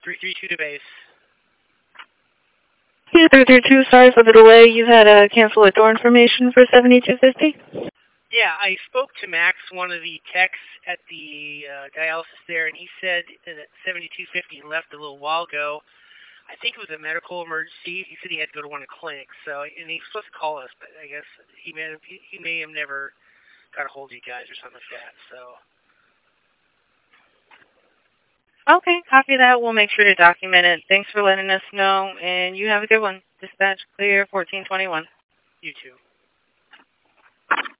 332 to base. 332, sorry for the delay. You've had a cancel at door information for 7250? Yeah, I spoke to Max, one of the techs at the dialysis there, and he said that 7250 left a little while ago. I think it was a medical emergency. He said he had to go to one of the clinics, and he was supposed to call us, but I guess he may have never got a hold of you guys or something like that. So. Okay, copy that. We'll make sure to document it. Thanks for letting us know, and you have a good one. Dispatch clear 1421. You too.